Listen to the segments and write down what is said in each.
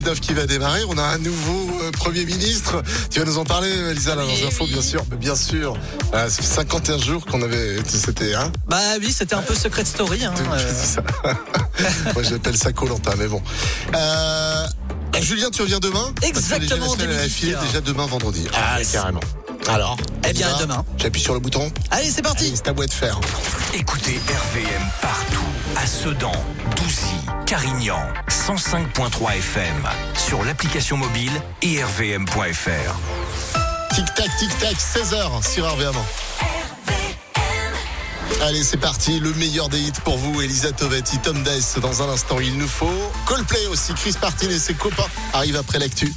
Qui va démarrer, on a un nouveau Premier ministre. Tu vas nous en parler, Elisa, là, dans les infos, bien sûr. Ça fait 51 jours qu'on avait, c'était, hein? Bah oui, c'était un peu secret story, hein. Ça. Moi, j'appelle ça Koh-Lanta, mais bon. Julien, tu reviens demain? Exactement, déjà demain, vendredi. Ah, carrément. Alors, eh bien, demain. J'appuie sur le bouton. Allez, c'est parti. Allez, c'est à bout de fer. Écoutez RVM partout, à Sedan, Douzy, Carignan, 105.3 FM, sur l'application mobile et rvm.fr. Tic-tac, 16h sur RVM. Allez, c'est parti, le meilleur des hits pour vous, Elisa Tovetti, Tom Dice. Dans un instant, il nous faut Coldplay aussi, Chris Martin et ses copains arrivent après l'actu.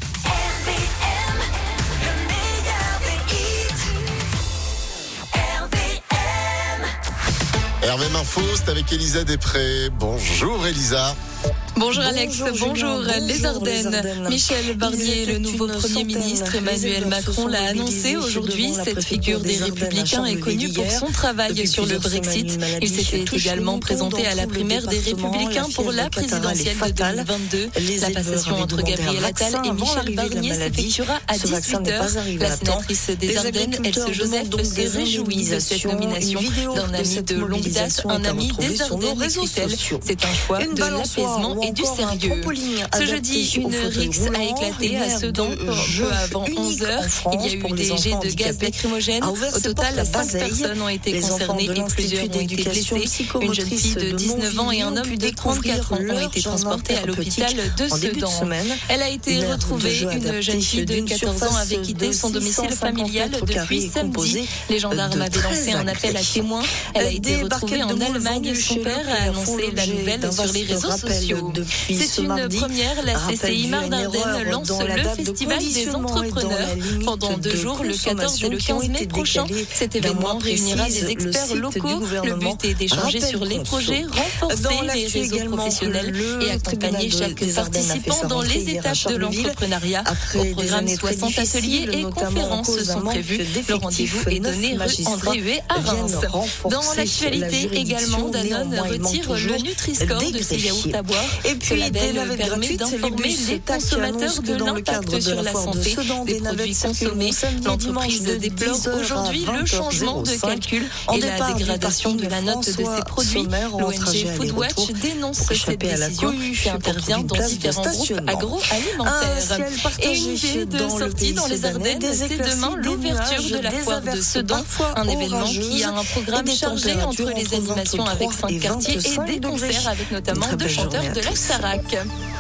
RVM Info, c'est avec Elisa Després. Bonjour Elisa. Bonjour Alex, bonjour les Ardennes. Michel Barnier, le nouveau Premier ministre, Emmanuel Macron l'a annoncé aujourd'hui. Cette figure des Républicains est connue pour son travail sur le Brexit. Il s'était également présenté à la primaire des Républicains pour la présidentielle de 2022. La passation entre Gabriel Attal et Michel Barnier s'effectuera à 18h. La sénatrice des Ardennes, Else Joseph, se réjouit de cette nomination d'un ami de longue date, un ami des Ardennes, écrit-elle. C'est un choix de l'apaisement et du sérieux. Ce jeudi, une rixe a éclaté à Sedan peu avant 11h. Il y a eu des jets de gaz lacrymogène. Au total, 5 personnes ont été concernées et plusieurs ont été blessées. Une jeune fille de 19 ans et un homme de 34 ans ont été transportés à l'hôpital de Sedan. Elle a été retrouvée. Une jeune fille de 14 ans avait quitté son domicile familial depuis samedi. Les gendarmes avaient lancé un appel à témoins. Elle a été retrouvée en Allemagne. Son père a annoncé la nouvelle sur les réseaux sociaux. C'est une première, la CCI Mar d'Ardenne lance le Festival des entrepreneurs. Pendant 2 jours, le 14 et le 15 mai prochain, cet événement réunira des experts locaux. Le but est d'échanger sur les projets, renforcer les réseaux professionnels et accompagner chaque participant dans les étapes de l'entrepreneuriat. Au programme, 60 ateliers et conférences sont prévus. Le rendez-vous est donné rue André Huet à Reims. Dans l'actualité également, Danone retire le Nutri-Score de ses yaourts à boire. Et puis, ce label permet d'informer les consommateurs de l'impact sur la santé des produits consommés. L'entreprise déplore aujourd'hui le changement de calcul et la dégradation de la note de ces produits. L'ONG Foodwatch dénonce cette décision qui intervient dans différents groupes agroalimentaires. Et une idée de sortie dans les Ardennes, c'est demain l'ouverture de la foire de Sedan, un événement qui a un programme chargé entre les animations avec 5 quartiers et des concerts avec notamment 2 chanteurs de la Starac.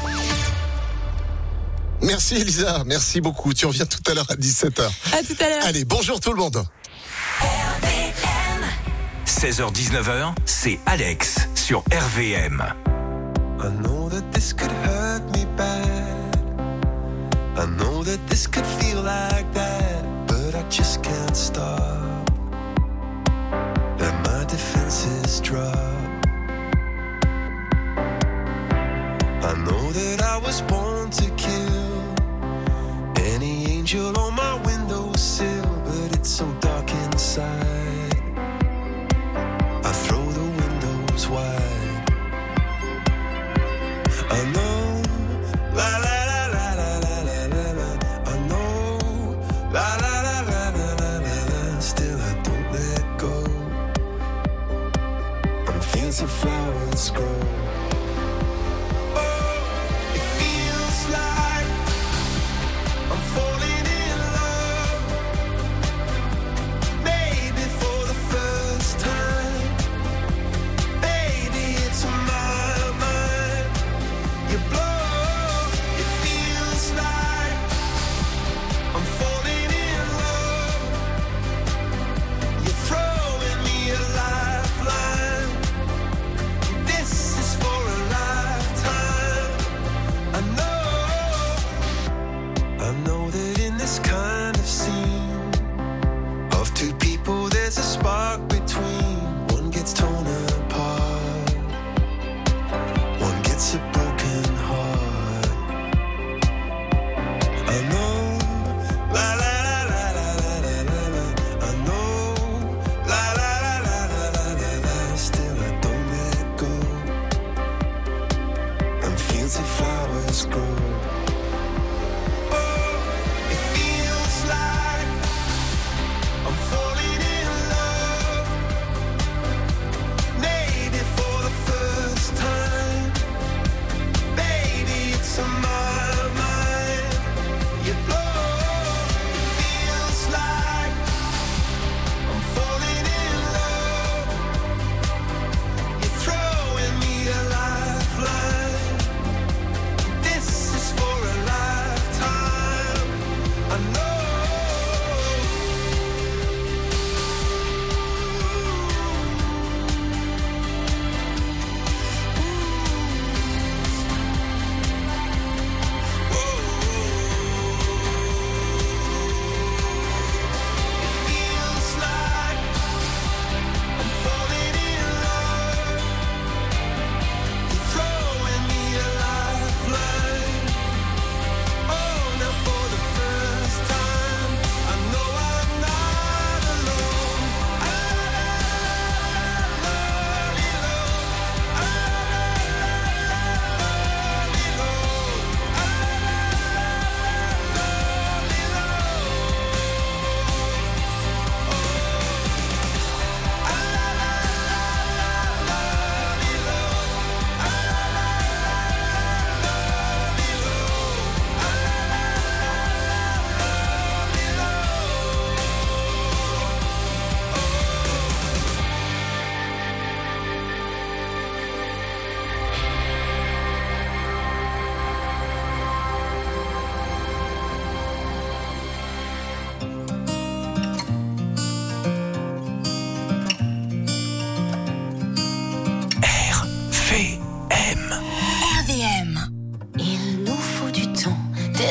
Merci Elisa, merci beaucoup. Tu reviens tout à l'heure à 17h. À tout à l'heure. Allez, bonjour tout le monde. 16h-19h, c'est Alex sur RVM. I know that this could hurt me bad. I know that this could feel like that, but I just can't stop. And my defenses drop. I know that I was born to kill any angel on my windowsill, but it's so dark inside. I throw the windows wide. I know, la la la la la la la la la. I know, la la la la la la la la. Still I don't let go. And fields of flowers grow.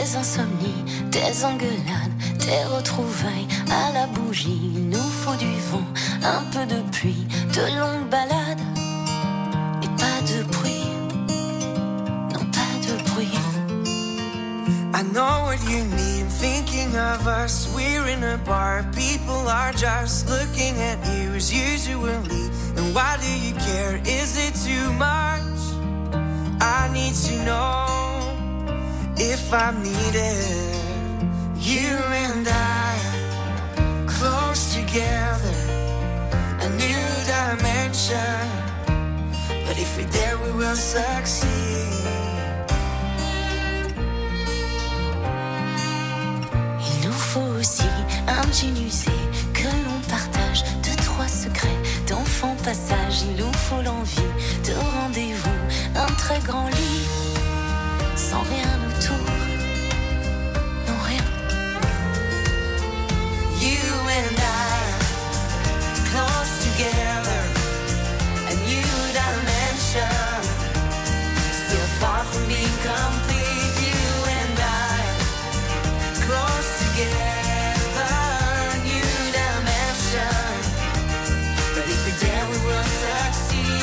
des insomnies, des engueulades, des retrouvailles à la bougie. Il nous faut du vent, un peu de pluie, de longues balades et pas de bruit. Non, pas de bruit. I know what you need, thinking of us. We're in a bar, people are just looking at you as usually. And why do you care? Is it too much? I need to know if I'm needed. You and I, close together, a new dimension. But if we're there, we will succeed. Il nous faut aussi un jean usé que l'on partage, 2-3 secrets d'enfant passage. Il nous faut l'envie de rendez-vous, un très grand lit, sans rien autour, non rien. You and I, close together, a new dimension. Still far from being complete. You and I, close together, new dimension. But if we're there, we will succeed.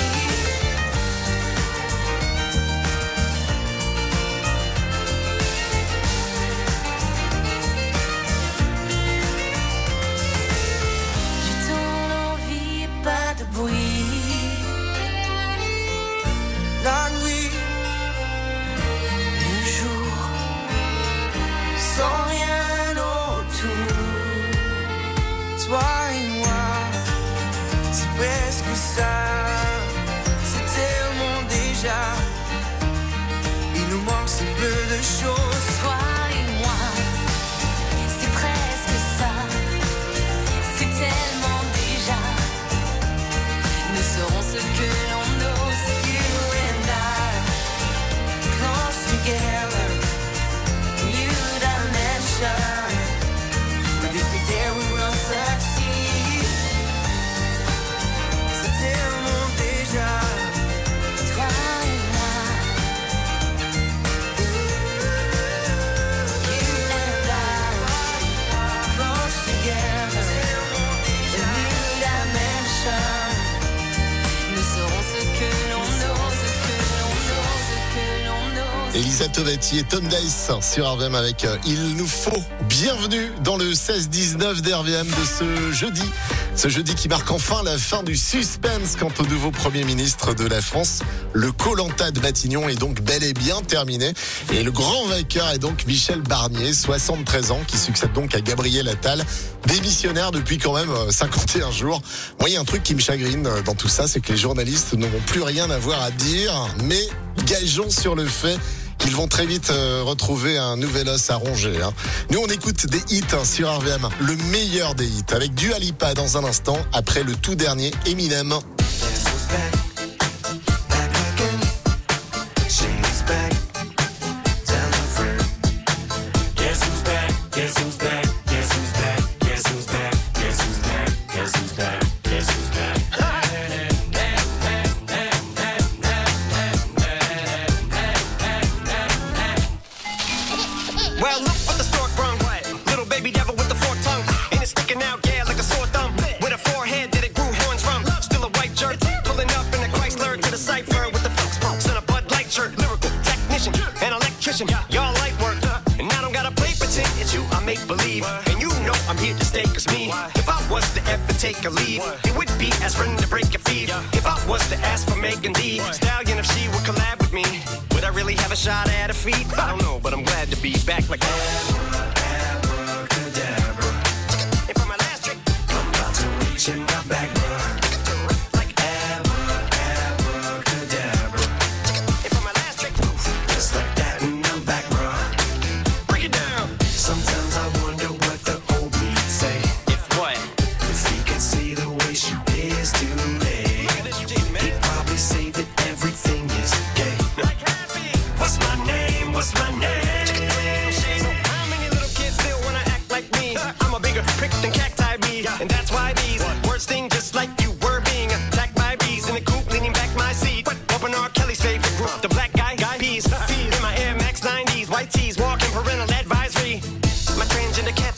Du temps, l'envie et pas de bruit. La nuit, Le jour, sans rien autour. Toi et moi, c'est presque ça. C'est tellement déjà. Il nous manque si peu de choses. toi et moi, c'est presque ça. C'est tellement déjà. Nous serons ce que l'on ose. You and I, close together, new dimension. But if we're there, we will succeed. C'est tellement déjà. Toi et moi, You and I, close together, a new dimension. nous serons ce que l'on ose, ce que l'on ose, ce que l'on ose. Elisa Tovetti et Tom Dice sur RVM avec Il nous faut. Bienvenue dans le 16-19 d'RVM de ce jeudi. Ce jeudi qui marque enfin la fin du suspense quant au nouveau Premier ministre de la France. Le Koh-Lanta de Matignon est donc bel et bien terminé. Et le grand vainqueur est donc Michel Barnier, 73 ans, qui succède donc à Gabriel Attal, démissionnaire depuis quand même 51 jours. Moi, il y a un truc qui me chagrine dans tout ça, c'est que les journalistes n'auront plus rien à voir à dire, mais gageons sur le fait qu'ils vont très vite retrouver un nouvel os à ronger. Nous, on écoute des hits sur RVM, le meilleur des hits, avec Dua Lipa dans un instant, après le tout dernier Eminem. Well, look what the stork brung. Little baby devil with the forked tongue. And it's sticking out, yeah, like a sore thumb. With a forehead that it grew horns from. Still a white jerk, pulling up in a Chrysler to the cypher with the Phillips pumps and a Bud Light shirt. Lyrical technician, an electrician, y'all light work. And I don't gotta play pretend, it's you I make believe. And you know I'm here to stay, cause me, if I was to ever take a leave, it would be aspirin to break your feet. If I was to ask for Megan D Stallion, if she would collab with me, would I really have a shot at her feet? I don't know, but I'm glad to be back like abracadabra. And for my last trick, I'm about to reach in my back, like abracadabra. And for my last trick, just like that, and I'm back, bro. Break it down. Sometimes I wonder what the old me say. If what? If he could see the way she is today, he'd probably say that everything is gay. What's my name? What's my name? So how many little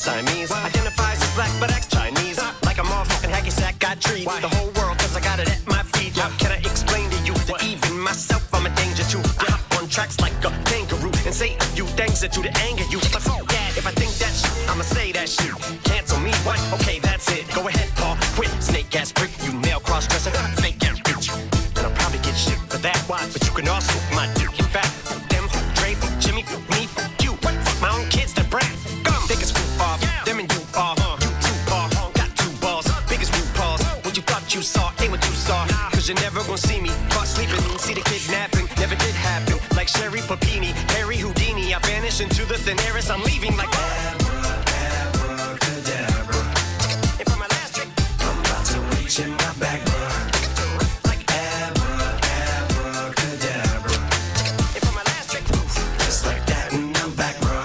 Siamese. Identifies as black but acts Chinese. Like a motherfucking hacky sack, got treat the whole world cause I got it at my feet. How can I explain to you that even myself I'm a danger to? I hop on tracks like a kangaroo and say a few things that to anger you. But fuck that, if I think that shit, I'ma say that shit. Cancel me, what? Okay, that's it. Go ahead, Paul, quit. Snake ass prick, you nail cross-dresser, fake ass bitch. And I'll probably get shit for that, why? But you can also my dick. In fact, them, Dre, Jimmy, me, you. What? Fuck my own kids that brat. Gum, think it's off. Them and you are, you too far. Got two balls, biggest root balls. What you thought you saw ain't what you saw. Cause you're never gonna see me caught sleeping. See the kidnapping, never did happen. Like Sherry Papini, Harry Houdini. I vanish into the thin air as I'm leaving like abracadabra. And for my last trick, I'm about to reach in my bag, bruh. Like abracadabra. And for my last trick, just like that, and I'm back, bruh.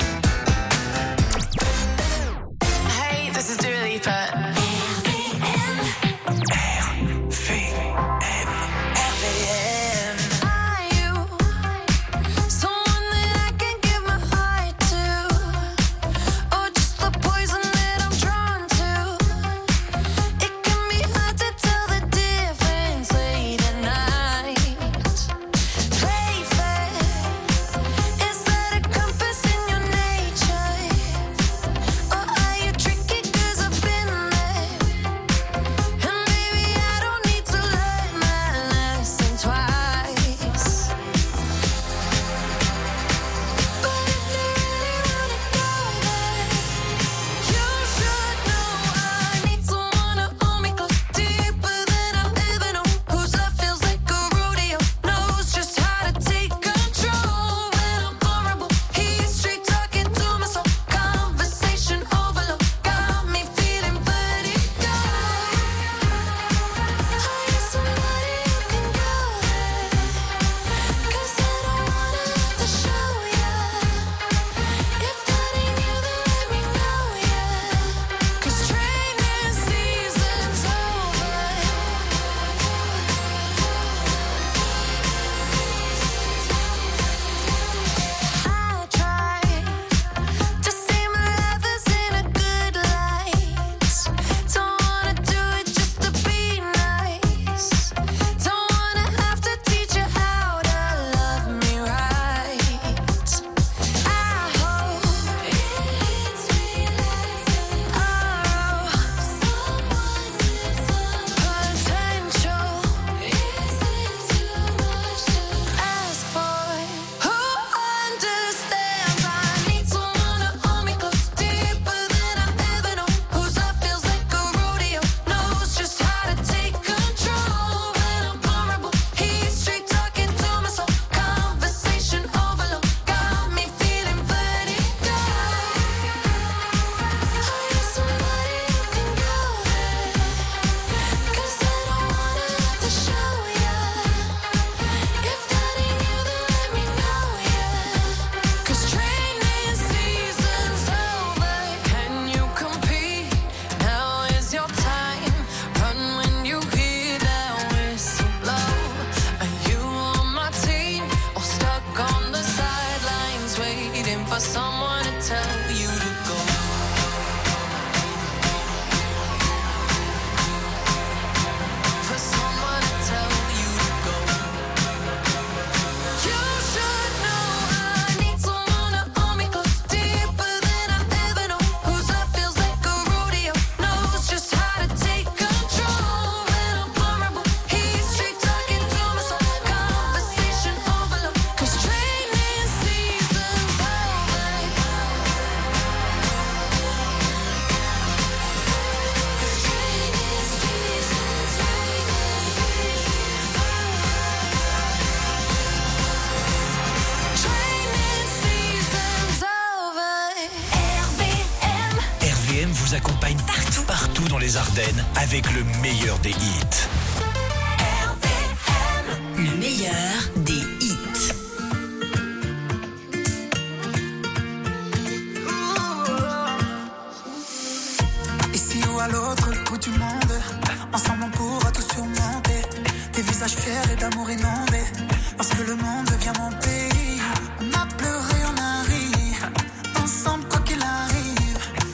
Hey, this is Dua Lipa. Are you someone that I can give my heart to? Or just the poison that I'm drawn to? It can be hard to tell the difference late at night. Play fair. Is that a compass in your nature? Or are you tricky 'cause I've been there? And maybe I don't need to learn my lesson twice. But if you really wanna go there, you should know I need someone to hold me close, deeper than I've ever known. Whose love feels like a rodeo, knows just how to take control when I'm vulnerable. He's straight talking to my soul, conversation overload, got me feeling vertigo. Are you somebody who can go there? 'Cause I don't wanna have to show ya. If that ain't you, then let me know ya. 'Cause training season's over. I try to see my lovers in a good light. Don't wanna do it just to be nice. Don't wanna have to teach you how to love me right. I hope it's realizing our potential. Is it too much to ask for? Who understands? I need someone to hold me close, deeper than I've ever known. Whose love feels like a rodeo, knows just how to take control when I'm vulnerable. He's straight talking to my soul, conversation overload, got me feeling vertigo. Are you somebody who can go there? 'Cause I don't wanna have to show ya. If that ain't you, then let me know ya. 'Cause training season's over. Can you compete? Now is your time. Run when you hear that whistle blow. Are you on my team or stuck on the sidelines waiting for someone to tell you to go? For someone to tell you to go. You should know I need someone to hold me close, deeper than I've ever known. Whose love feels like a rodeo, knows just how to take control when I'm vulnerable. He's straight talking to my soul, conversation overload. 'Cause training season's over. Training season's over. RVM. RVM vous accompagne partout dans les Ardennes avec le meilleur des hits. Le meilleur des hits. Ici ou à l'autre bout du monde, ensemble on pourra tout surmonter. Des visages fiers et d'amour inondés, parce que le monde devient mon pays. On a pleuré, on a ri, ensemble quoi qu'il arrive.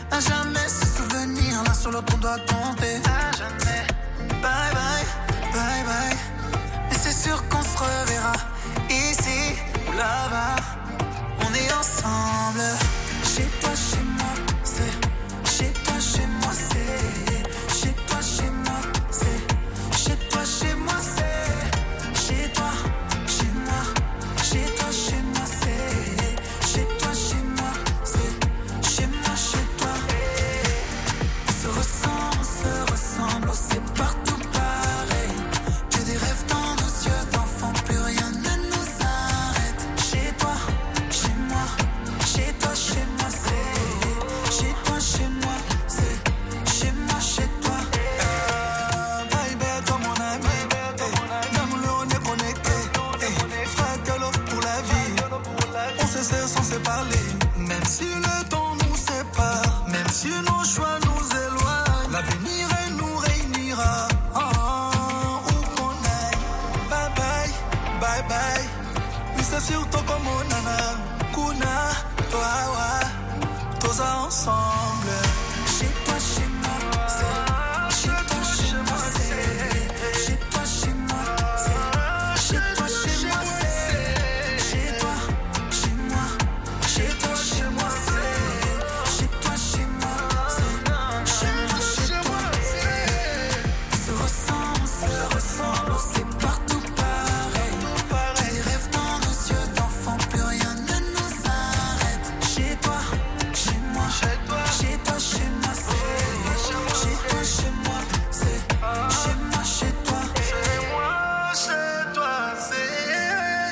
Même si le temps nous sépare, même si nos choix nous éloignent, l'avenir nous réunira. Où qu'on aille, bye bye, bye bye. Oui, c'est surtout comme on nana, kuna, toi, tous ensemble. Chez toi, chez moi, c'est. Chez toi, chez moi, c'est. Chez toi, chez moi, c'est. Chez toi, chez moi, c'est. Chez toi, chez moi, chez toi, chez moi, c'est. Chez toi, chez moi, c'est. Chez moi, chez toi, c'est. On se ressemble, on sait partout pareil. Les rêves dans nos yeux d'enfants, plus rien ne nous arrête. Chez toi, chez moi, chez toi, chez moi, c'est. Chez toi, chez moi, c'est. Chez moi, chez toi, chez moi, chez toi, c'est.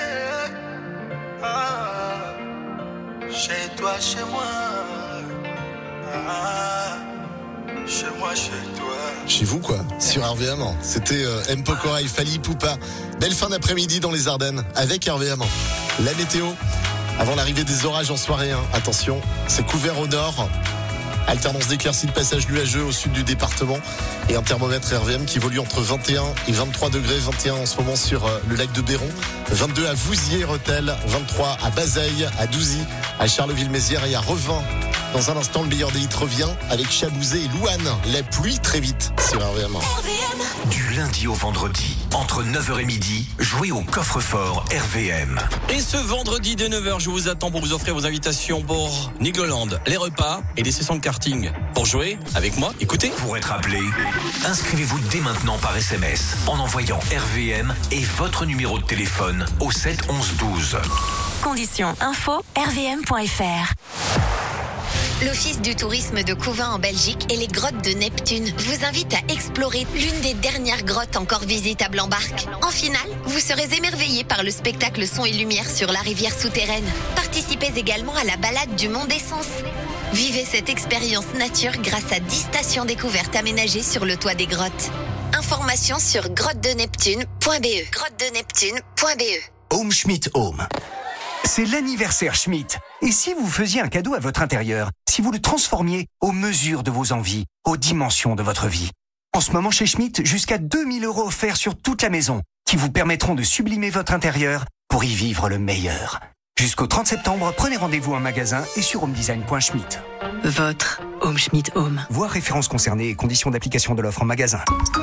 Chez toi, chez moi. Chez moi, chez toi. Chez vous, quoi, sur RVM. C'était M. Pokora et Fali Poupa. Belle fin d'après-midi dans les Ardennes avec RVM. La météo, avant l'arrivée des orages en soirée, attention, c'est couvert au nord. Alternance d'éclaircies de passage nuageux au sud du département. Et un thermomètre RVM qui évolue entre 21 et 23 degrés. 21 en ce moment sur le lac de Béron. 22 à Vouziers-Rethel. 23 à Bazeilles, à Douzy, à Charleville-Mézières et à Revin. Dans un instant, le meilleur des hits revient avec Chabouzé et Louane. La pluie très vite sur RVM. Du lundi au vendredi, entre 9h et midi, jouez au coffre-fort RVM. Et ce vendredi dès 9h, je vous attends pour vous offrir vos invitations pour Nigloland, les repas et des sessions de karting. Pour jouer avec moi, écoutez. Pour être appelé, inscrivez-vous dès maintenant par SMS en envoyant RVM et votre numéro de téléphone au 7 11 12. Conditions info rvm.fr. L'Office du tourisme de Couvin en Belgique et les grottes de Neptune vous invitent à explorer l'une des dernières grottes encore visitables en barque. En finale, vous serez émerveillés par le spectacle son et lumière sur la rivière souterraine. Participez également à la balade du Mont d'Essence. Vivez cette expérience nature grâce à 10 stations découvertes aménagées sur le toit des grottes. Informations sur grottedeneptune.be. grottedeneptune.be. Home Schmidt Home. C'est l'anniversaire Schmidt. Et si vous faisiez un cadeau à votre intérieur, si vous le transformiez aux mesures de vos envies, aux dimensions de votre vie. En ce moment chez Schmidt, jusqu'à 2000 € offerts sur toute la maison, qui vous permettront de sublimer votre intérieur pour y vivre le meilleur. Jusqu'au 30 septembre, prenez rendez-vous en magasin et sur homedesign.schmidt. Votre Home Schmidt Home. Voir références concernées et conditions d'application de l'offre en magasin.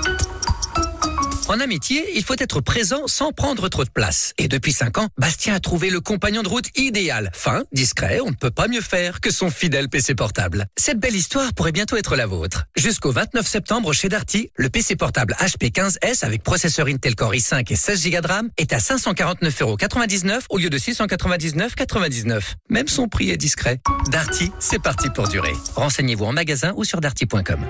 En amitié, il faut être présent sans prendre trop de place. Et depuis 5 ans, Bastien a trouvé le compagnon de route idéal. Fin, discret, on ne peut pas mieux faire que son fidèle PC portable. Cette belle histoire pourrait bientôt être la vôtre. Jusqu'au 29 septembre chez Darty, le PC portable HP 15S avec processeur Intel Core i5 et 16 Go de RAM est à 549,99 € au lieu de 699,99 €. Même son prix est discret. Darty, c'est parti pour durer. Renseignez-vous en magasin ou sur darty.com.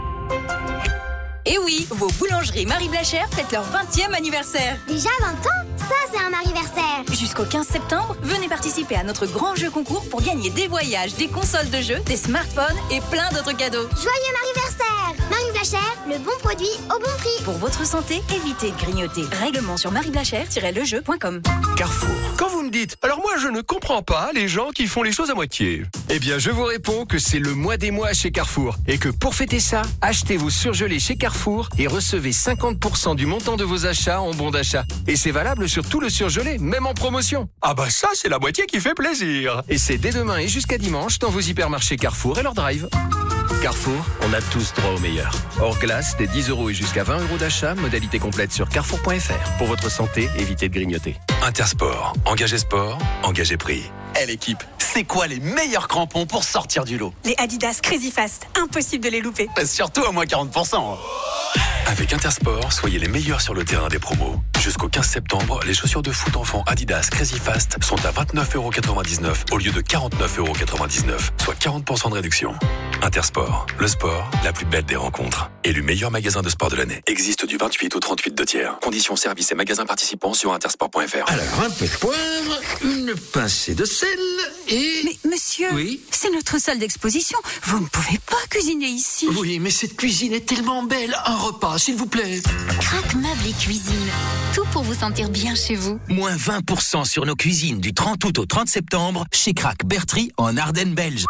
Et oui, vos boulangeries Marie Blachère fêtent leur 20e anniversaire. Déjà 20 ans? Ça, c'est un anniversaire. Jusqu'au 15 septembre, venez participer à notre grand jeu concours pour gagner des voyages, des consoles de jeux, des smartphones et plein d'autres cadeaux. Joyeux anniversaire! Marie Blachère, le bon produit au bon prix. Pour votre santé, évitez de grignoter. Règlement sur marieblachère-lejeu.com. Carrefour. Quand vous me dites, alors moi je ne comprends pas les gens qui font les choses à moitié. Eh bien, je vous réponds que c'est le mois des mois chez Carrefour. Et que pour fêter ça, achetez vos surgelés chez Carrefour et recevez 50% du montant de vos achats en bon d'achat. Et c'est valable sur tout le surgelé, même en promotion. Ah bah ça, c'est la moitié qui fait plaisir. Et c'est dès demain et jusqu'à dimanche dans vos hypermarchés Carrefour et leur drive. Carrefour, on a tous droit au meilleur. Hors glace, des 10 € et jusqu'à 20 € d'achat, modalité complète sur carrefour.fr. Pour votre santé, évitez de grignoter. Intersport, engagez sport, engagez prix. L'équipe, c'est quoi les meilleurs crampons pour sortir du lot? Les Adidas Crazy Fast, impossible de les louper. Surtout à moins 40%. Avec Intersport, soyez les meilleurs sur le terrain des promos. Jusqu'au 15 septembre, les chaussures de foot enfants Adidas Crazy Fast sont à 29,99 € au lieu de 49,99 €, soit 40% de réduction. Intersport, le sport, la plus belle des rencontres. Élu meilleur magasin de sport de l'année. Existe du 28 au 38 de tiers. Conditions, services et magasins participants sur intersport.fr. Alors, un peu de poivre, une pincée de sel et... Mais monsieur, oui, c'est notre salle d'exposition. Vous ne pouvez pas cuisiner ici. Oui, mais cette cuisine est tellement belle. Un repas, s'il vous plaît. Crac Meubles et Cuisine. Tout pour vous sentir bien chez vous. Moins 20% sur nos cuisines du 30 août au 30 septembre chez Crac Bertry en Ardennes belge.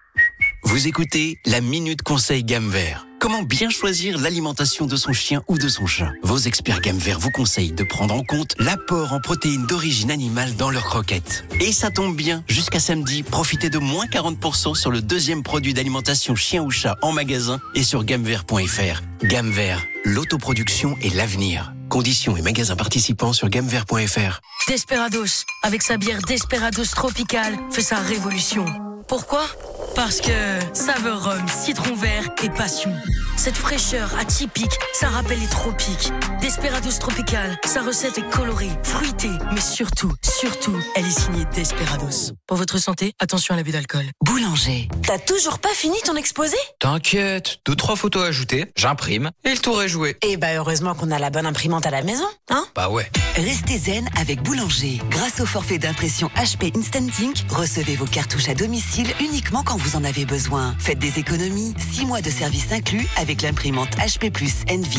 Vous écoutez la Minute Conseil Gamme Vert. Comment bien choisir l'alimentation de son chien ou de son chat? Vos experts Gamme Vert vous conseillent de prendre en compte l'apport en protéines d'origine animale dans leurs croquettes. Et ça tombe bien, jusqu'à samedi, profitez de moins 40% sur le deuxième produit d'alimentation chien ou chat en magasin et sur gammevert.fr. Gamme Vert, l'autoproduction et l'avenir. Conditions et magasins participants sur gammevert.fr. Desperados, avec sa bière Desperados Tropical, fait sa révolution. Pourquoi ? Parce que saveur rhum, citron vert et passion. Cette fraîcheur atypique, ça rappelle les tropiques. Desperados Tropical, sa recette est colorée, fruitée, mais surtout, elle est signée Desperados. Pour votre santé, attention à l'abus d'alcool. Boulanger. T'as toujours pas fini ton exposé ? T'inquiète, 2-3 photos à ajouter, j'imprime et le tour est joué. Eh bah heureusement qu'on a la bonne imprimante à la maison, hein ? Bah ouais. Restez zen avec Boulanger. Grâce au forfait d'impression HP Instant Ink, recevez vos cartouches à domicile uniquement quand vous en avez besoin. Faites des économies, 6 mois de service inclus avec l'imprimante HP Plus Envy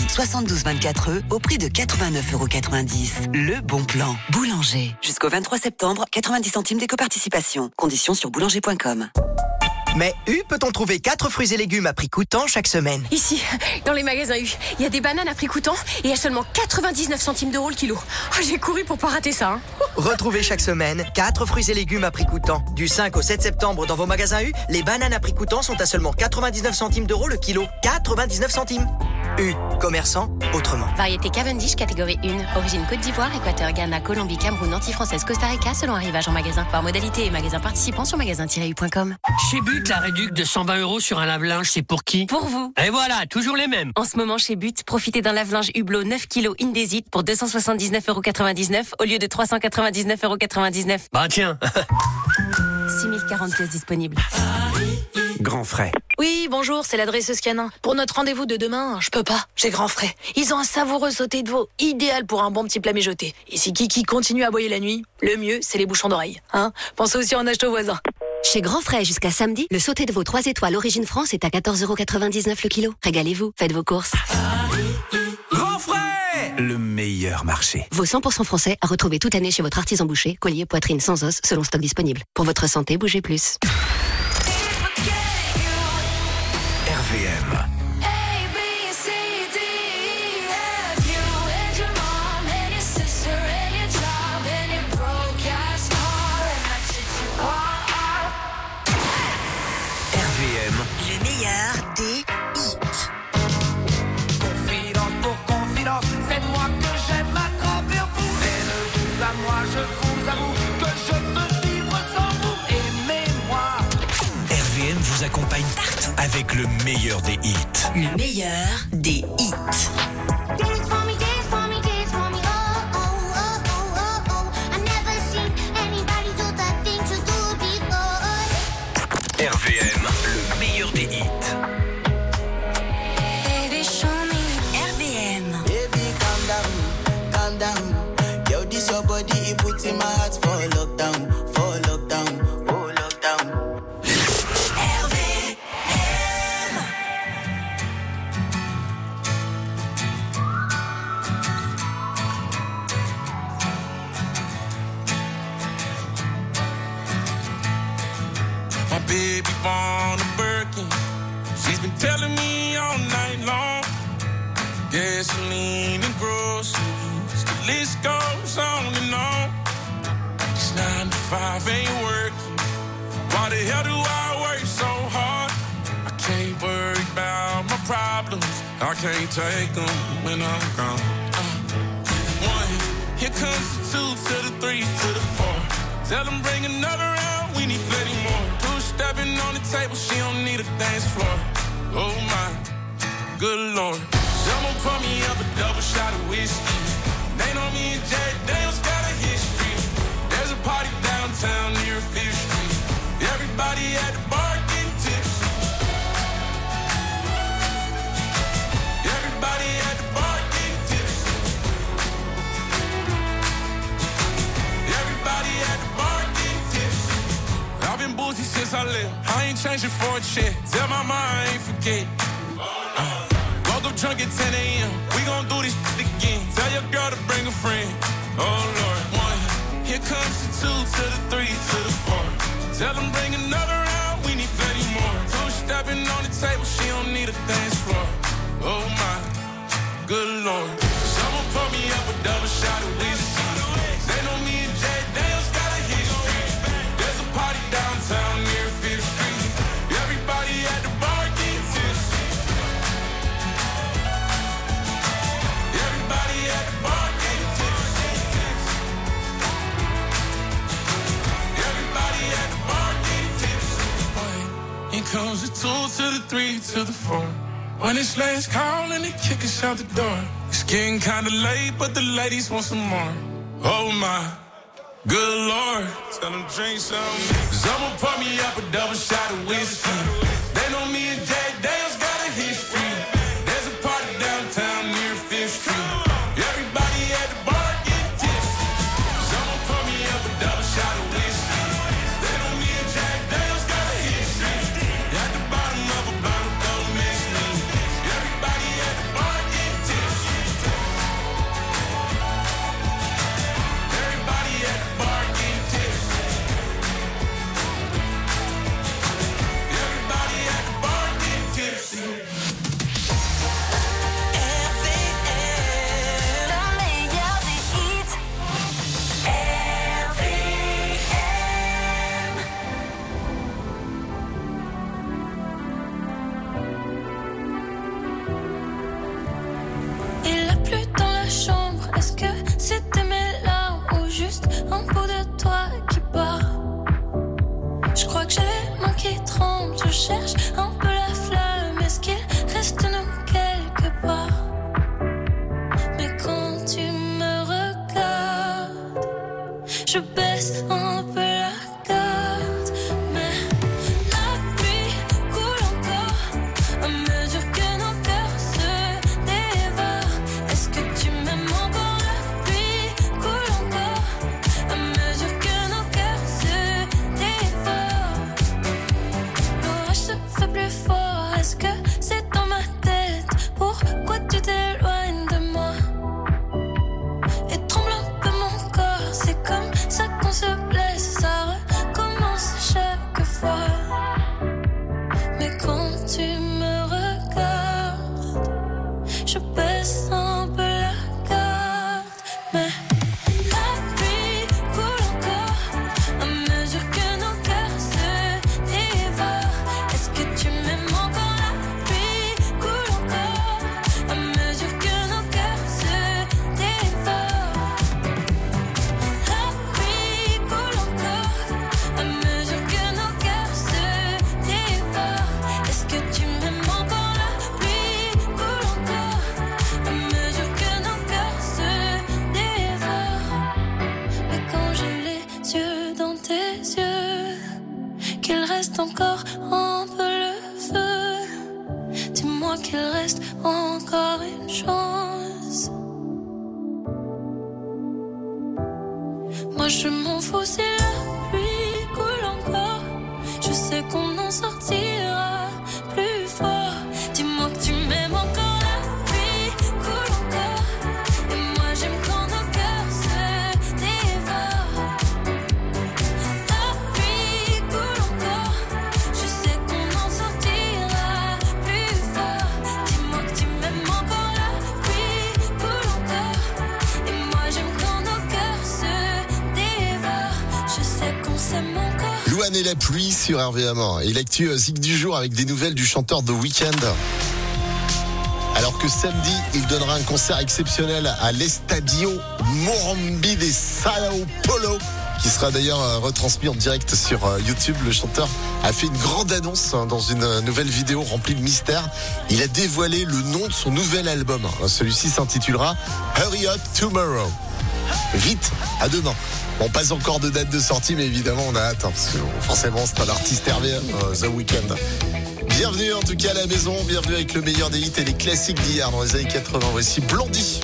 7224E au prix de 89,90 €. Le bon plan. Boulanger. Jusqu'au 23 septembre, 90 centimes d'éco-participation. Conditions sur boulanger.com. Mais U peut-on trouver 4 fruits et légumes à prix coûtant chaque semaine? Ici, dans les magasins U, il y a des bananes à prix coûtant et à seulement 99 centimes d'euros le kilo. Oh, j'ai couru pour pas rater ça. Retrouvez chaque semaine 4 fruits et légumes à prix coûtant. Du 5 au 7 septembre dans vos magasins U, les bananes à prix coûtant sont à seulement 99 centimes d'euros le kilo. 99 centimes. U, commerçant autrement. Variété Cavendish catégorie 1. Origine Côte d'Ivoire, Équateur, Ghana, Colombie, Cameroun, Antilles-Françaises, Costa Rica selon arrivage en magasin. Par modalité et magasins participants sur magasin-u.com. Chez But, la réduc de 120 € sur un lave-linge, c'est pour qui ? Pour vous. Et voilà, toujours les mêmes. En ce moment, chez But, profitez d'un lave-linge Hublot 9 kg Indesit pour 279,99 € au lieu de 399,99 €. Bah tiens. 6040 pièces disponibles. Grand frais. Oui, bonjour, c'est l'adresseuse Canin. Pour notre rendez-vous de demain, je peux pas, j'ai grand frais. Ils ont un savoureux sauté de veau, idéal pour un bon petit plat mijoté. Et si Kiki continue à aboyer la nuit, le mieux, c'est les bouchons d'oreille. Hein ? Pensez aussi à en acheter aux voisins. Chez Grand Frais, jusqu'à samedi, le sauté de veau 3 étoiles Origine France est à 14,99 € le kilo. Régalez-vous, faites vos courses. Grand Frais, le meilleur marché. Veau 100% français à retrouver toute année chez votre artisan boucher, collier, poitrine sans os, selon stock disponible. Pour votre santé, bougez plus. RVM. Le meilleur des hits. Confidence pour confidence, c'est moi que j'aime m'attraper au bout. Mais de vous à moi, je vous avoue que je peux vivre sans vous. Aimez-moi. RVM vous accompagne partout avec le meilleur des hits. Le meilleur des hits. RVM, le meilleur des hits. RVM. Baby, calm down. Yo, this your body, it puts in my heart for lockdown, oh lockdown. My baby born a Birkin. She's been telling me all night long. Gasoline and groceries, the list goes on and on. This 9 to 5 ain't working. Why the hell do I work so hard? I can't worry about my problems. I can't take them when I'm gone. 1, here comes the 2 to the 3 to the 4. Tell them bring another round, we need plenty more. 2 stepping on the table, she don't need a dance floor. Oh my, good Lord. Someone pour me up a double shot of whiskey. They know me and Jack Daniels got a history. There's a party downtown near 5th Street. Everybody at the bar getting tipsy. Uzi since I left. I ain't changing for a check. Tell my mind I ain't forget. Woke up drunk at 10 a.m. We gon' do this shit again. Tell your girl to bring a friend. Oh Lord, 1. Here comes the 2 to the 3 to the 4. Tell them bring another round. We need plenty more. 2 stepping on the table. She don't need a dance floor. Oh my, good Lord. Someone pour me up a double shot of whiskey. They know me and Jay Daniels got a history. There's a party downtown near 5th Street. Everybody at the bar getting tipsy. Everybody at the bar getting tipsy. Everybody at the bar getting tipsy. Here comes the 2 to the 3 to the 4. When it's last call and they kick us out the door. It's getting kinda late, but the ladies want some more. Oh my, good Lord. Tell them drink some. Someone pour me up a double shot of whiskey. They know me and Jay Daniels got a history. There's a party downtown near 5th Street. Everybody at the bar getting tipsy. Someone pour me up a double shot of whiskey. They know me and Jay Daniels got a history. At the bottom of a bottle, don't miss me. Everybody at the bar getting tipsy. Everybody at the bar getting tipsy. Everybody at the bar getting tipsy. Il a plu dans la chambre. Est-ce que c'était mes larmes ou juste un bout de toi qui part? Je crois que j'ai les mains qui tremblent. Je cherche un peu la flamme. Est-ce qu'il reste nous quelque part? Mais quand tu me regardes, je baisse un peu la garde. Mais la pluie coule encore à mesure que nos cœurs se dévorent. Est-ce que tu m'aimes encore? La pluie coule encore à mesure que nos cœurs se dévorent. L'orage se fait plus fort. Est-ce que c'est dans ma tête? Pourquoi tu t'éloignes de moi? Et tremble un peu mon corps. C'est comme ça qu'on se blesse. Ça recommence chaque fois. Mais quand tu me regardes, je baisse un peu la garde. Mais la pluie coule encore à mesure que nos cœurs se dévorent. Est-ce que tu m'aimes encore? La pluie coule encore à mesure que nos cœurs se dévorent. La pluie coule encore à mesure que nos cœurs se dévorent. Est-ce que tu m'aimes encore? La pluie coule encore à mesure que nos cœurs se dévorent. Mais quand j'ai les yeux dans tes yeux, qu'il reste encore un peu le feu, dis-moi qu'il reste encore une chance. Moi je m'en fous si la pluie coule encore. Je sais qu'on en sortira plus fort. Dis-moi que tu m'aimes encore. La pluie coule encore. Et moi j'aime quand nos cœurs se dévorent. La pluie coule encore. Je sais qu'on en sortira plus fort. Dis-moi que tu m'aimes encore. La pluie coule encore. Et moi j'aime quand nos cœurs se dévorent. Je sais qu'on s'aime encore. Louane et la pluie sur RVM. Et l'actu Zik du jour avec des nouvelles du chanteur The Weeknd. Alors que samedi, il donnera un concert exceptionnel à l'Estadio Morumbi de Sao Paulo, qui sera d'ailleurs retransmis en direct sur YouTube. Le chanteur a fait une grande annonce dans une nouvelle vidéo remplie de mystères. Il a dévoilé le nom de son nouvel album. Celui-ci s'intitulera Hurry Up Tomorrow. Vite, à demain. Bon, pas encore de date de sortie, mais évidemment on a hâte, parce que forcément c'est un artiste RVM, The Weeknd. Bienvenue en tout cas à la maison, bienvenue avec le meilleur des hits et les classiques d'hier dans les années 80. Voici Blondie.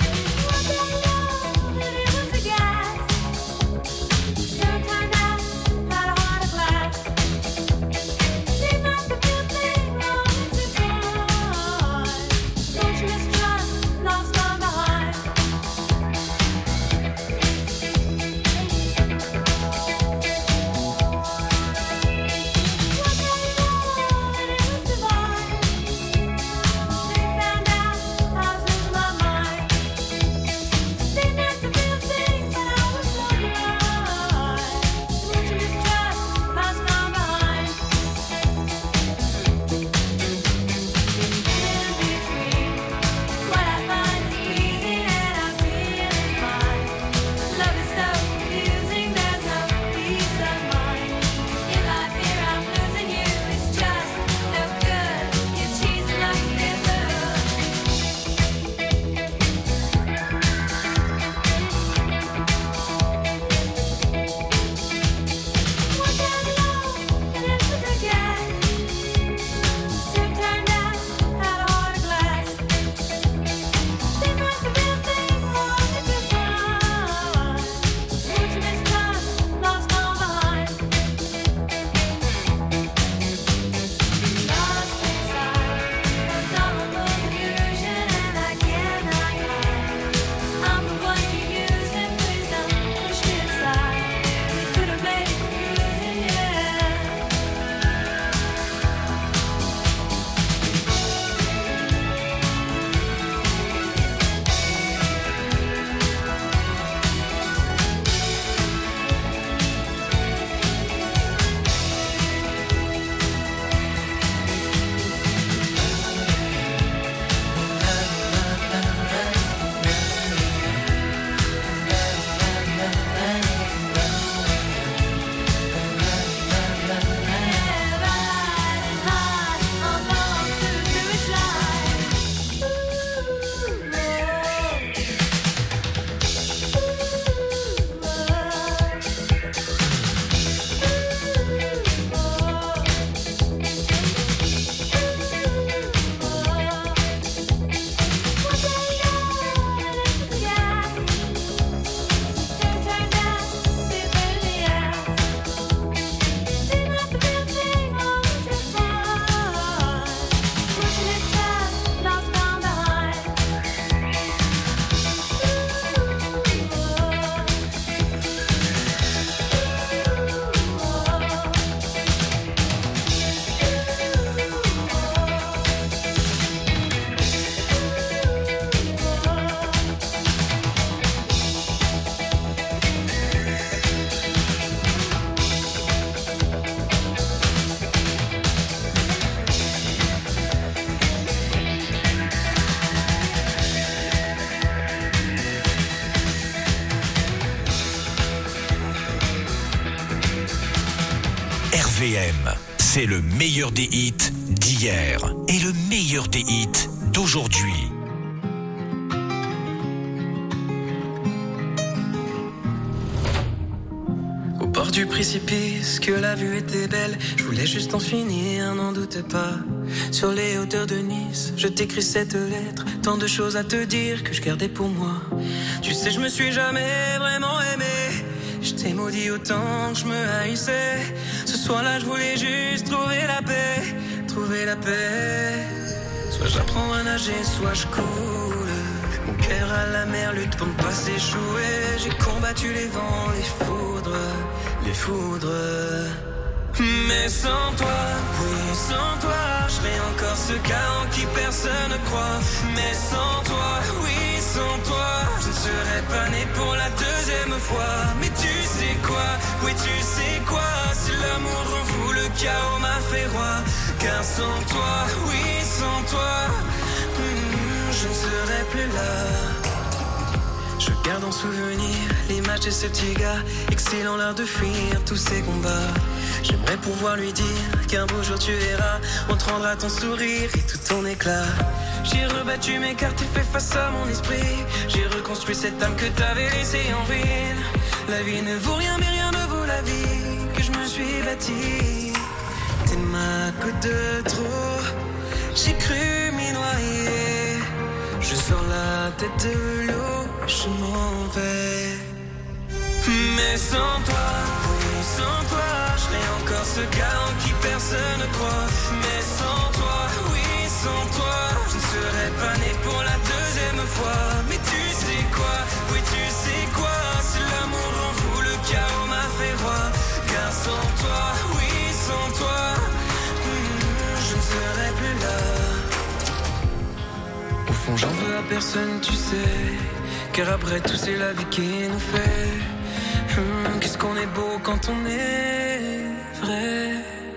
RVM, c'est le meilleur des hits d'hier et le meilleur des hits d'aujourd'hui. Au bord du précipice, que la vue était belle, je voulais juste en finir, n'en doute pas. Sur les hauteurs de Nice, je t'écris cette lettre, tant de choses à te dire que je gardais pour moi. Tu sais, je me suis jamais vraiment aimé, je t'ai maudit autant que je me haïssais. Ce soir-là, je voulais juste trouver la paix, trouver la paix. Soit j'apprends à nager, soit je coule. Mon cœur à la mer lutte pour ne pas s'échouer. J'ai combattu les vents, les foudres, les foudres. Mais sans toi, oui, sans toi, je serais encore ce gars en qui personne ne croit. Mais sans toi, oui, sans toi, je ne serais pas né pour la deuxième fois. Mais tu sais quoi, oui, tu sais quoi, si l'amour rend fou, le chaos m'a fait roi. Car sans toi, oui, sans toi, je ne serais plus là. Je garde en souvenir l'image de ce petit gars, excellant l'art de fuir tous ces combats. J'aimerais pouvoir lui dire qu'un beau jour tu verras, on te rendra ton sourire et tout ton éclat. J'ai rebattu mes cartes et fait face à mon esprit. J'ai reconstruit cette âme que t'avais laissée en ruine. La vie ne vaut rien mais rien ne vaut la vie que je me suis bâtie. T'es ma goutte de trop, j'ai cru m'y noyer. Je sors la tête de l'eau, je m'en vais. Mais sans toi, oui, sans toi, je serais encore ce gars en qui personne ne croit. Mais sans toi, oui, sans toi, je ne serais pas né pour la deuxième fois. Mais tu sais quoi, oui, tu sais quoi, si l'amour rend fou, le chaos m'a fait roi. Car sans toi, oui, sans toi, je ne serais plus là. Au fond, j'en veux à personne, tu sais, car après tout, c'est la vie qui nous fait. Qu'est-ce qu'on est beau quand on est vrai.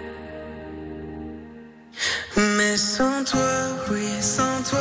Mais sans toi, oui, sans toi.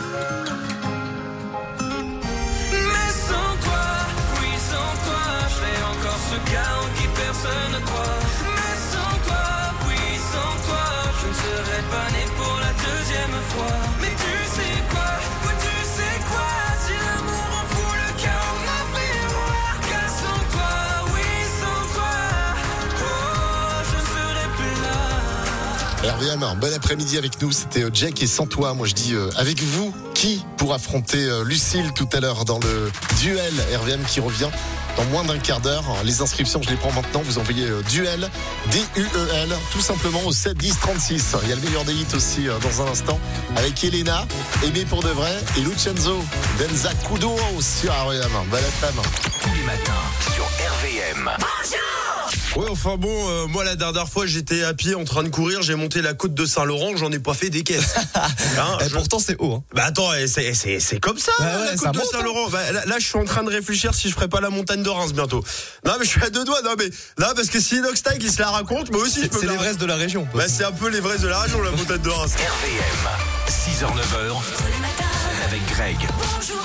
Mais sans toi, oui, sans toi, je serais encore ce gars en qui personne ne croit. Mais sans toi, oui, sans toi, je ne serais pas né pour la deuxième fois. Mais tu sais quoi, oui, tu sais quoi, si l'amour en fout, le chaos m'a fait roi. Car sans toi, oui, sans toi, oh, je serais plus là. RVM, bon après-midi avec nous, c'était Jack et Sans toi. Moi je dis avec vous, qui pour affronter Lucille tout à l'heure dans le duel RVM qui revient dans moins d'un quart d'heure. Les inscriptions, je les prends maintenant. Vous envoyez duel, D-U-E-L, tout simplement au 7 10 36. Il y a le meilleur des hits aussi dans un instant avec Elena, Aimé pour de vrai et Lucenzo, Denza Kudo sur RVM. Bon après-midi. Tous les matins sur RVM. Ouais, enfin bon, moi la dernière fois j'étais à pied en train de courir, j'ai monté la côte de Saint-Laurent, j'en ai pas fait des caisses. Pourtant c'est haut. Hein. Bah attends, c'est comme ça, la côte de Saint-Laurent. Bah, là je suis en train de réfléchir si je ferais pas la montagne de Reims bientôt. Non mais je suis à deux doigts, non mais là parce que si Inoxtag il se la raconte, moi aussi je peux. C'est l'Everest de la région. Bah c'est un peu l'Everest de la région, la montagne de Reims. RVM, 6h-9h avec Greg. Bonjour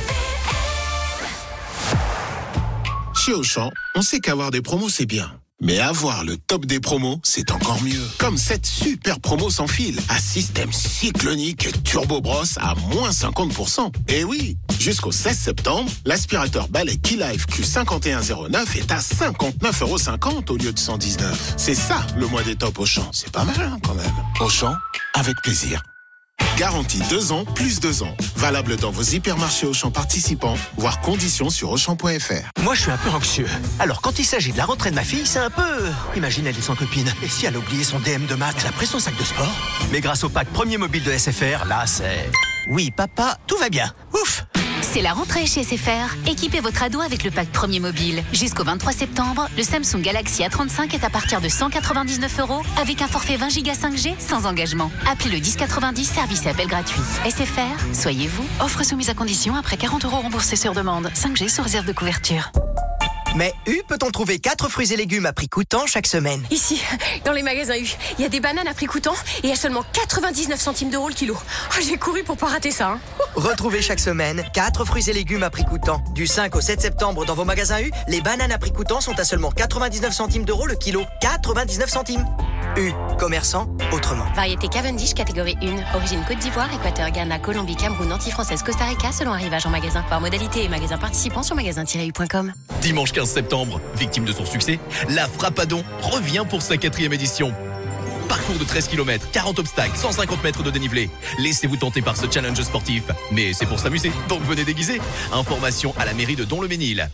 Chez Auchan, on sait qu'avoir des promos, c'est bien. Mais avoir le top des promos, c'est encore mieux. Comme cette super promo sans fil, à système cyclonique Turbo Brosse à moins 50%. Et oui, jusqu'au 16 septembre, l'aspirateur balai Keylife Q5109 est à 59,50€ au lieu de 119. C'est ça, le mois des tops Auchan. C'est pas mal, hein, quand même. Auchan, avec plaisir. Garantie 2 ans, plus 2 ans. Valable dans vos hypermarchés Auchan participants, voire conditions sur Auchan.fr. Moi, je suis un peu anxieux. Alors, quand il s'agit de la rentrée de ma fille, c'est un peu... Imagine, elle est sans copine. Et si elle a oublié son DM de maths, elle a pris son sac de sport. Mais grâce au pack premier mobile de SFR, là, c'est... Oui, papa, tout va bien. Ouf. C'est la rentrée chez SFR. Équipez votre ado avec le pack premier mobile. Jusqu'au 23 septembre, le Samsung Galaxy A35 est à partir de 199€ avec un forfait 20 Go 5G sans engagement. Appelez le 1090, service et appel gratuit. SFR, soyez vous. Offre soumise à condition après 40€ remboursés sur demande. 5G sous réserve de couverture. Mais U peut-on trouver 4 fruits et légumes à prix coûtant chaque semaine? Ici, dans les magasins U, il y a des bananes à prix coûtant et à seulement 99 centimes d'euros le kilo. Oh, j'ai couru pour pas rater ça. Hein. Retrouvez chaque semaine 4 fruits et légumes à prix coûtant. Du 5 au 7 septembre dans vos magasins U, les bananes à prix coûtant sont à seulement 99 centimes d'euros le kilo. 99 centimes. U, commerçant autrement. Variété Cavendish, catégorie 1. Origine Côte d'Ivoire, Équateur, Ghana, Colombie, Cameroun, anti-française, Costa Rica, selon arrivage en magasin. Par modalité et magasin participant sur magasin-u.com. Dimanche 15 septembre, victime de son succès, la Frappadon revient pour sa 4e édition. Parcours de 13 km, 40 obstacles, 150 mètres de dénivelé. Laissez-vous tenter par ce challenge sportif. Mais c'est pour s'amuser, donc venez déguiser. Information à la mairie de Don-le-Ménil.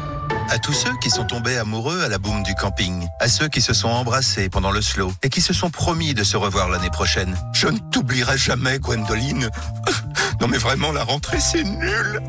À tous ceux qui sont tombés amoureux à la boum du camping, à ceux qui se sont embrassés pendant le slow et qui se sont promis de se revoir l'année prochaine. Je ne t'oublierai jamais, Gwendoline. Non mais vraiment, la rentrée, c'est nul.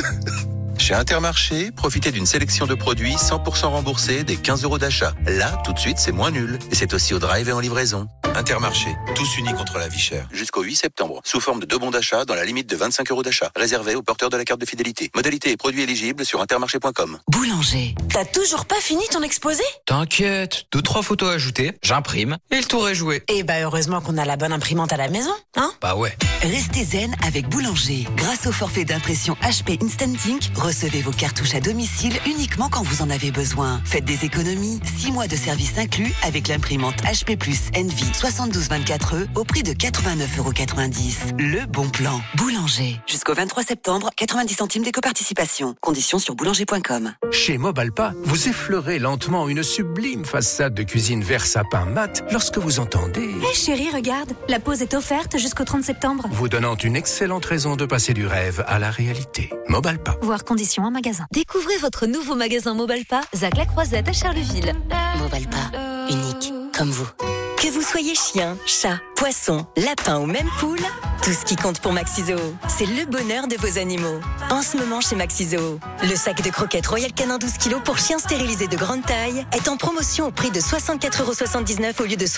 Chez Intermarché, profitez d'une sélection de produits 100% remboursés des 15 € d'achat. Là, tout de suite, c'est moins nul. Et c'est aussi au drive et en livraison. Intermarché, tous unis contre la vie chère. Jusqu'au 8 septembre, sous forme de 2 bons d'achat dans la limite de 25 € d'achat. Réservé aux porteurs de la carte de fidélité. Modalités et produits éligibles sur intermarché.com. Boulanger. T'as toujours pas fini ton exposé? T'inquiète, 2-3 photos ajoutées, j'imprime et le tour est joué. Eh bah heureusement qu'on a la bonne imprimante à la maison, hein? Bah ouais. Restez zen avec Boulanger. Grâce au forfait d'impression HP Instant Ink, recevez vos cartouches à domicile uniquement quand vous en avez besoin. Faites des économies, 6 mois de service inclus avec l'imprimante HP Plus Envy 7224E au prix de 89,90 €. Le bon plan. Boulanger. Jusqu'au 23 septembre, 90 centimes d'éco-participation. Conditions sur boulanger.com. Chez Mobalpa, vous effleurez lentement une sublime façade de cuisine vert sapin mat lorsque vous entendez... Hé chérie, regarde, la pause est offerte jusqu'au 30 septembre. Vous donnant une excellente raison de passer du rêve à la réalité. Mobalpa. Voir conditions en magasin. Découvrez votre nouveau magasin Mobalpa, Zac la Croisette à Charleville. Mobalpa, unique comme vous. Que vous soyez chien, chat, poisson, lapin ou même poule, tout ce qui compte pour Maxiso, c'est le bonheur de vos animaux. En ce moment chez Maxiso, le sac de croquettes Royal Canin 12 kg pour chiens stérilisés de grande taille est en promotion au prix de 64,79 € au lieu de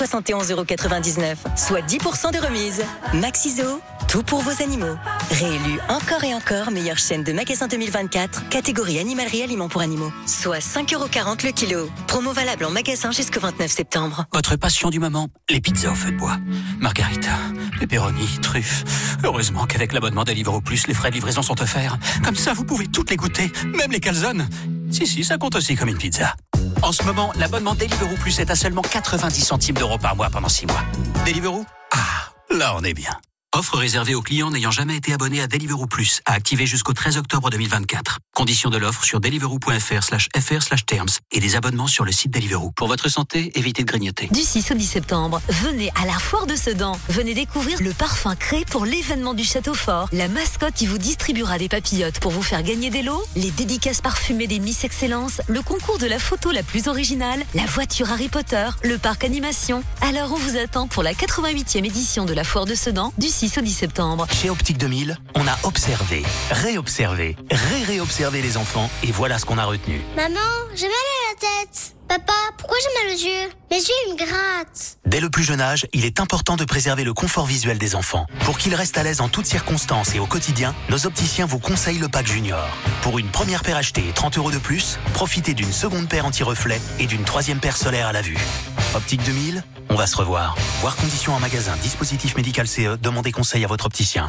71,99 €, soit 10% de remise. Maxiso, tout pour vos animaux. Réélu encore et encore meilleure chaîne de magasins 2024, catégorie animalerie aliments pour animaux, soit 5,40 € le kilo. Promo valable en magasin jusqu'au 29 septembre. Votre passion du moment, les pizzas au feu de bois. Margarita, pepperoni, truffes. Heureusement qu'avec l'abonnement Deliveroo Plus, les frais de livraison sont offerts. Comme ça, vous pouvez toutes les goûter, même les calzones. Si, ça compte aussi comme une pizza. En ce moment, l'abonnement Deliveroo Plus est à seulement 90 centimes d'euros par mois pendant 6 mois. Deliveroo ? Ah, là on est bien. Offre réservée aux clients n'ayant jamais été abonnés à Deliveroo Plus, à activer jusqu'au 13 octobre 2024. Conditions de l'offre sur deliveroo.fr/terms et des abonnements sur le site Deliveroo. Pour votre santé, évitez de grignoter. Du 6 au 10 septembre, venez à la Foire de Sedan. Venez découvrir le parfum créé pour l'événement du Château Fort, la mascotte qui vous distribuera des papillotes pour vous faire gagner des lots, les dédicaces parfumées des Miss Excellence, le concours de la photo la plus originale, la voiture Harry Potter, le parc animation. Alors on vous attend pour la 88e édition de la Foire de Sedan, du 6 au 10 septembre. Chez Optique 2000, on a observé, réobservé, réobservé les enfants et voilà ce qu'on a retenu. Maman, j'ai mal à la tête. Papa, pourquoi j'ai mal aux yeux? Mes yeux, ils me grattent. Dès le plus jeune âge, il est important de préserver le confort visuel des enfants. Pour qu'ils restent à l'aise en toutes circonstances et au quotidien, nos opticiens vous conseillent le pack Junior. Pour une première paire achetée et 30 € de plus, profitez d'une seconde paire anti-reflet et d'une troisième paire solaire à la vue. Optique 2000, on va se revoir. Voir conditions en magasin, dispositif médical CE, demandez conseil à votre opticien.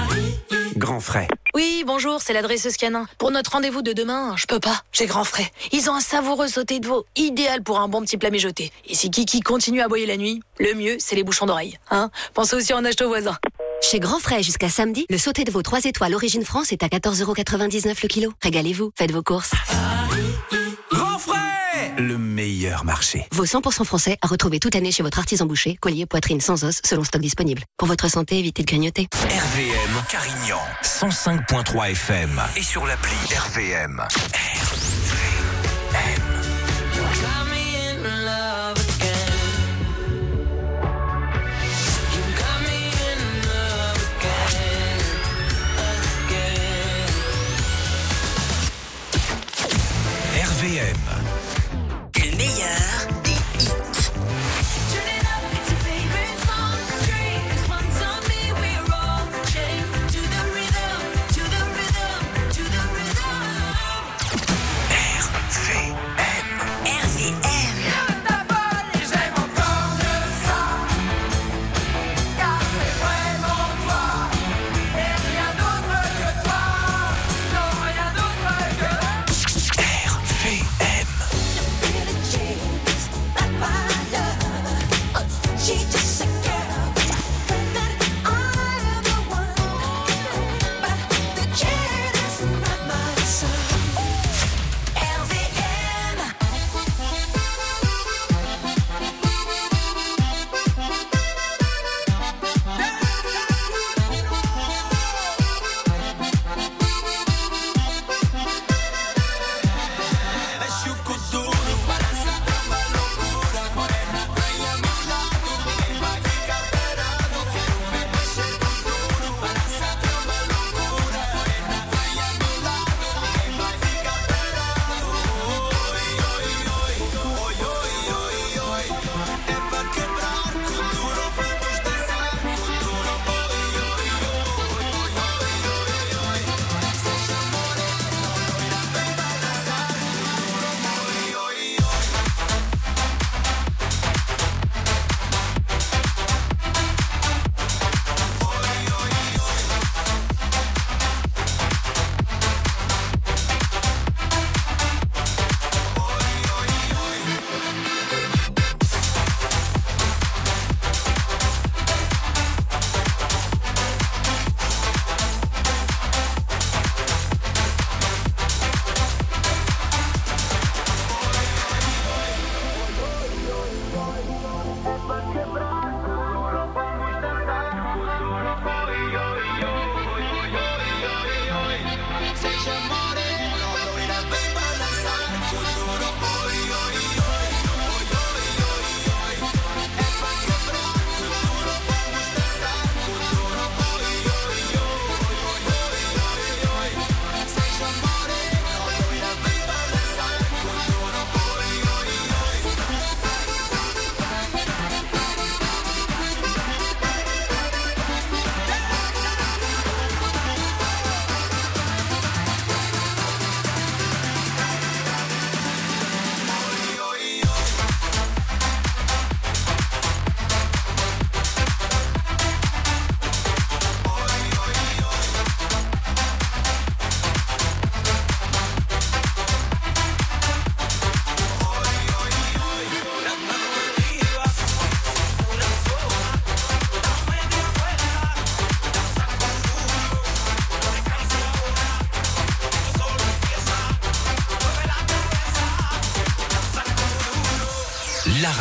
Grand frais. Oui, bonjour, c'est l'adresseuse Canin. Pour notre rendez-vous de demain, je peux pas, j'ai grand frais. Ils ont un savoureux sauté de veau, idéal pour un bon petit plat mijoté. Et si Kiki continue à aboyer la nuit, le mieux, c'est les bouchons d'oreille. Hein? Pensez aussi à en acheter aux voisins. Chez Grand Frais jusqu'à samedi, le sauté de veau 3 étoiles Origine France est à 14,99 € le kilo. Régalez-vous, faites vos courses. Grand frais! Le meilleur marché. Vos 100% français à retrouver toute l'année chez votre artisan boucher, collier, poitrine sans os, selon stock disponible. Pour votre santé, évitez de grignoter. RVM Carignan, 105.3 FM et sur l'appli RVM. RVM. Le meilleur des hits.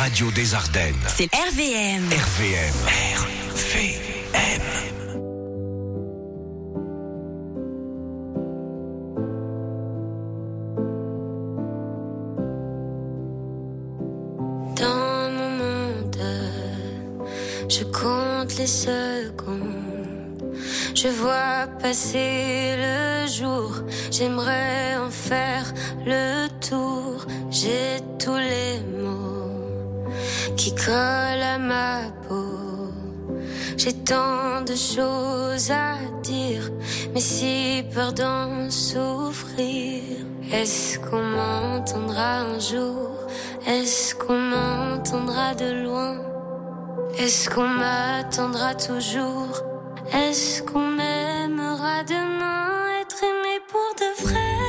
radio des Ardennes. C'est RVM. RVM. RVM. Dans mon monde, je compte les secondes. Je vois passer le jour, j'aimerais en faire le tour. J'ai tous les mots qui collent à ma peau. J'ai tant de choses à dire, mais si peur d'en souffrir. Est-ce qu'on m'entendra un jour? Est-ce qu'on m'entendra de loin? Est-ce qu'on m'attendra toujours? Est-ce qu'on m'aimera demain? Être aimé pour de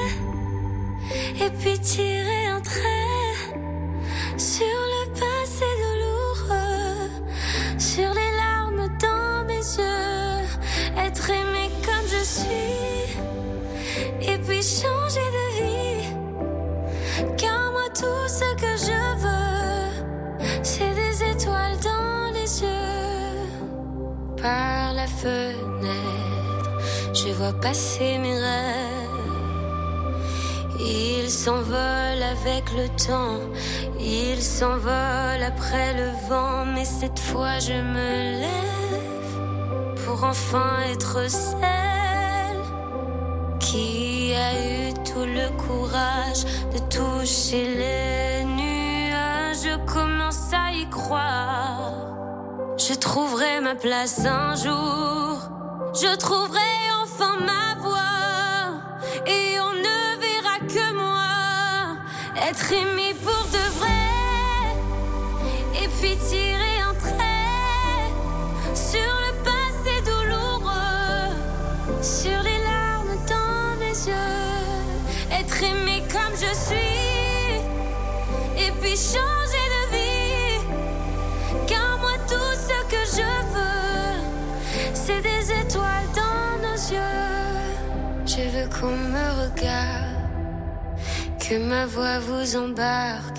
vrai, et puis tirer un trait sur le passé douloureux, sur les larmes dans mes yeux. Être aimé comme je suis, et puis changer de vie. Car moi tout ce que je veux, c'est des étoiles dans les yeux. Par la fenêtre, je vois passer mes rêves. Ils s'envolent avec le temps, ils s'envolent après le vent. Mais cette fois je me lève pour enfin être celle qui a eu tout le courage de toucher les nuages. Je commence à y croire. Je trouverai ma place un jour. Je trouverai enfin ma voix. Et on ne verra que moi. Être aimé pour de vrai. Et puis tirer un trait sur le passé douloureux, sur les larmes dans mes yeux. Être aimé comme je suis, et puis changer de vie. Car moi tout ce que je veux, c'est des étoiles dans nos yeux. Je veux qu'on me regarde, que ma voix vous embarque.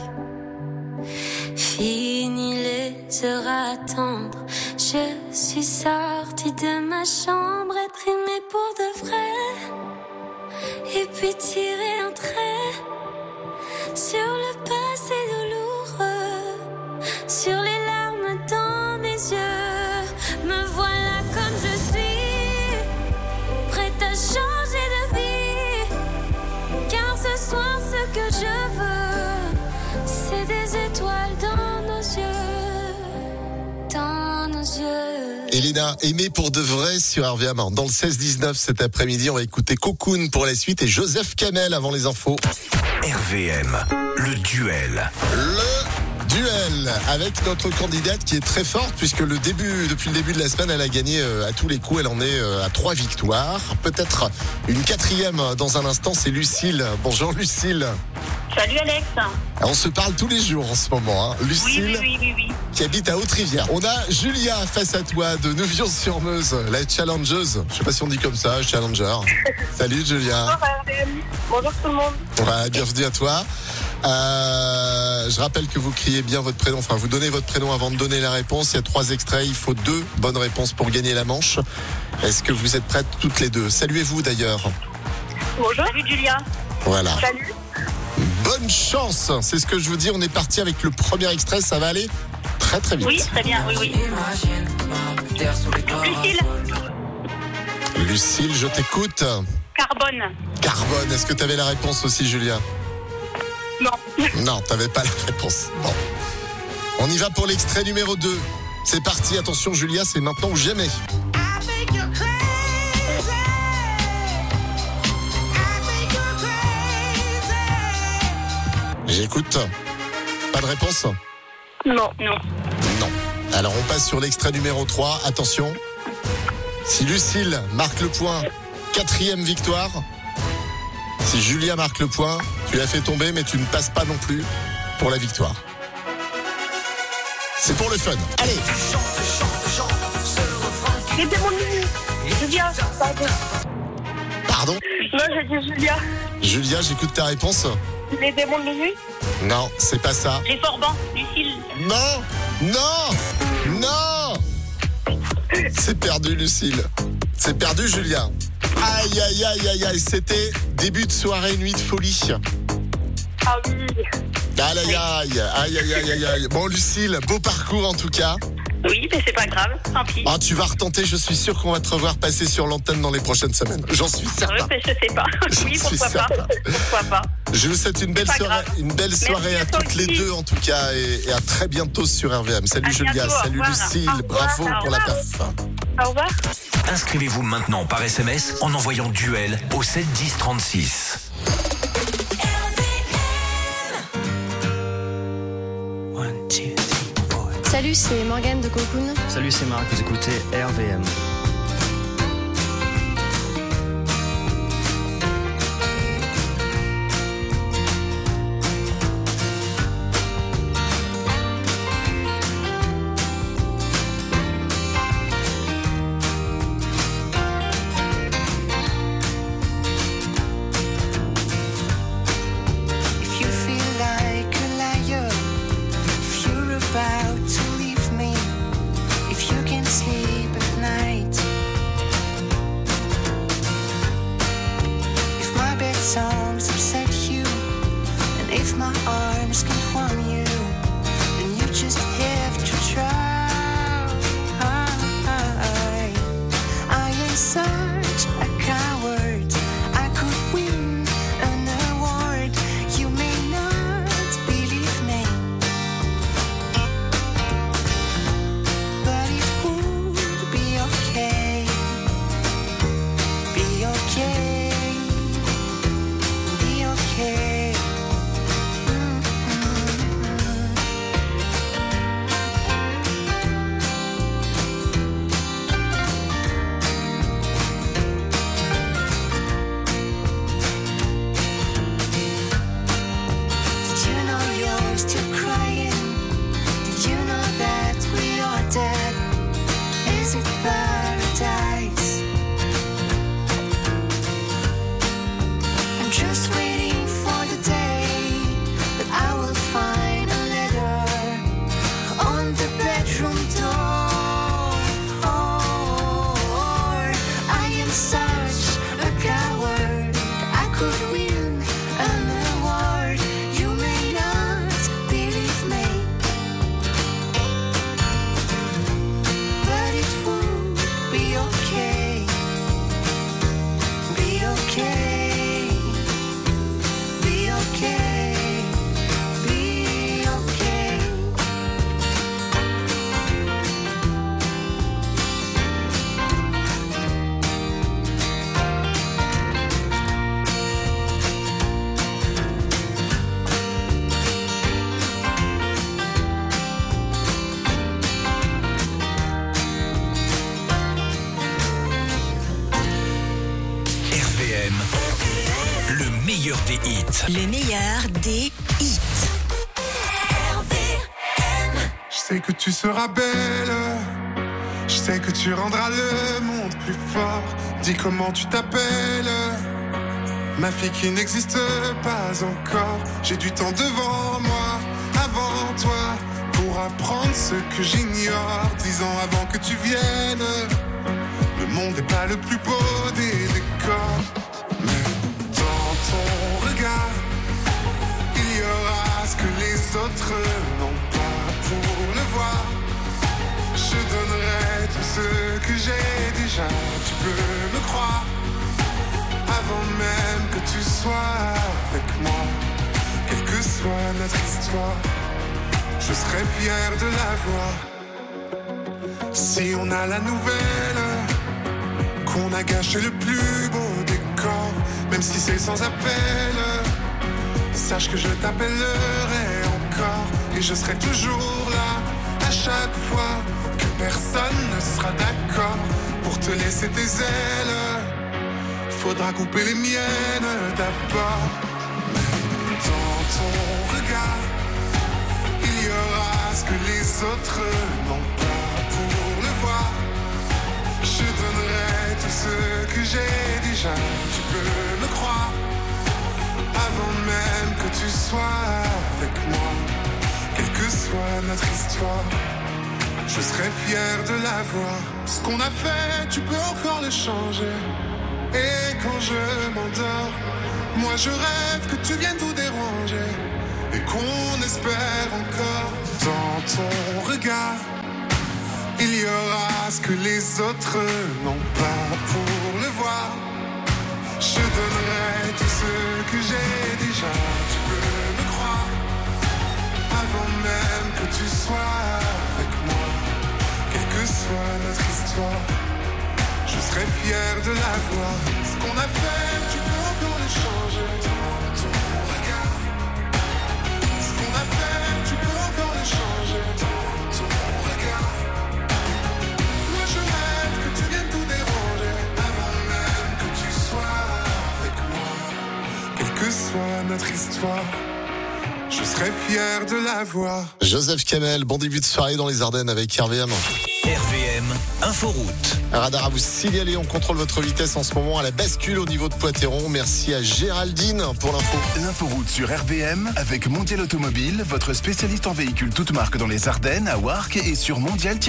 Fini les heures à attendre, je suis sortie de ma chambre. Être aimée pour de vrai, et puis tirer un trait sur le passé douloureux, sur les larmes dans mes yeux. Me voilà comme je suis, prête à changer de vie. Car ce soir ce que je veux, c'est des étoiles dans nos yeux, dans nos yeux. Elena, aimée pour de vrai sur RVM. Dans le 16-19 cet après-midi, on va écouter Cocoon pour la suite et Joseph Kamel avant les infos. RVM, le duel. Le duel avec notre candidate qui est très forte puisque depuis le début de la semaine, elle a gagné à tous les coups. Elle en est à 3 victoires. Peut-être une 4e dans un instant, c'est Lucille. Bonjour Lucille. Salut Alex. On se parle tous les jours en ce moment. Hein. Lucille, oui. Qui habite à Haute-Rivière. On a Julia face à toi de Neuvillon-sur-Meuse, la challengeuse. Je sais pas si on dit comme ça, challenger. Salut Julia. Bonjour tout le monde. Ouais, bienvenue à toi. Je rappelle que vous criez bien votre prénom, enfin vous donnez votre prénom avant de donner la réponse. Il y a 3 extraits, il faut 2 bonnes réponses pour gagner la manche. Est-ce que vous êtes prêtes toutes les deux? Saluez-vous d'ailleurs. Bonjour. Salut Julia. Voilà. Salut. Bonne chance, c'est ce que je vous dis. On est parti avec le premier extrait, ça va aller très très vite. Oui, très bien, oui. Lucille, je t'écoute. Carbone, est-ce que tu avais la réponse aussi, Julia? Non. Non, t'avais pas la réponse. Bon. On y va pour l'extrait numéro 2. C'est parti, attention Julia, c'est maintenant ou jamais. J'écoute. Pas de réponse? Non. Alors on passe sur l'extrait numéro 3. Attention. Si Lucille marque le point, 4e victoire. Si Julia marque le point, tu l'as fait tomber, mais tu ne passes pas non plus pour la victoire. C'est pour le fun. Allez. Les démons de minuit. Julia, pardon. Pardon? Non, j'ai dit Julia. Julia, j'écoute ta réponse. Les démons de minuit. Non, c'est pas ça. J'ai Forban, Lucille. Non. C'est perdu, Lucille. C'est perdu, Julia. Aïe. C'était début de soirée, nuit de folie. Ah oui. Aïe. Bon, Lucille, beau parcours en tout cas. Oui, mais c'est pas grave, tant pis. Ah, tu vas retenter, je suis sûr qu'on va te revoir passer sur l'antenne dans les prochaines semaines. J'en suis certain. Oui, mais je sais pas. Oui, pourquoi pas. Je vous souhaite une belle soirée à toutes les deux en tout cas et à très bientôt sur RVM. Salut Julia, salut Lucille, bravo pour la perf. Au revoir. Inscrivez-vous maintenant par SMS en envoyant duel au 7 10 36. Salut, c'est Morgane de Cocoon. Salut, c'est Marc, vous écoutez RVM. Le meilleur des hits. Je sais que tu seras belle. Je sais que tu rendras le monde plus fort. Dis comment tu t'appelles. Ma fille qui n'existe pas encore. J'ai du temps devant moi, avant toi, pour apprendre ce que j'ignore. 10 ans avant que tu viennes. Le monde n'est pas le plus beau des décors. Il y aura ce que les autres n'ont pas pour le voir. Je donnerai tout ce que j'ai déjà. Tu peux me croire. Avant même que tu sois avec moi, quelle que soit notre histoire, je serai fier de la voir. Si on a la nouvelle qu'on a gâché le plus beau décor, même si c'est sans appel, sache que je t'appellerai encore et je serai toujours là à chaque fois que personne ne sera d'accord pour te laisser tes ailes. Faudra couper les miennes d'abord. Dans ton regard, il y aura ce que les autres n'ont pas pour le voir. Je donnerai tout ce que j'ai déjà. Tu peux me croire. Avant même que tu sois soit notre histoire, je serais fier de l'avoir. Ce qu'on a fait, tu peux encore le changer. Et quand je m'endors, moi je rêve que tu viennes tout déranger. Et qu'on espère encore dans ton regard. Il y aura ce que les autres n'ont pas pour le voir. Je donnerai tout ce que j'ai déjà. Tu peux me croire. Avant même que tu sois avec moi. Quelle que soit notre histoire, je serai fier de l'avoir. Ce qu'on a fait, tu peux encore le changer. Dans ton regard. Ce qu'on a fait, tu peux encore le changer. Dans ton regard. Moi je rêve que tu viennes tout déranger. Avant même que tu sois avec moi. Quelle que soit notre histoire, je serais fier de l'avoir. Joseph Kamel, bon début de soirée dans les Ardennes avec RVM. RVM Inforoute. Un radar à vous signaler, on contrôle votre vitesse en ce moment à la bascule au niveau de Poitéron. Merci à Géraldine pour l'info. L'inforoute sur RVM avec Mondial Automobile, votre spécialiste en véhicules toutes marques dans les Ardennes, à Warcq et sur mondial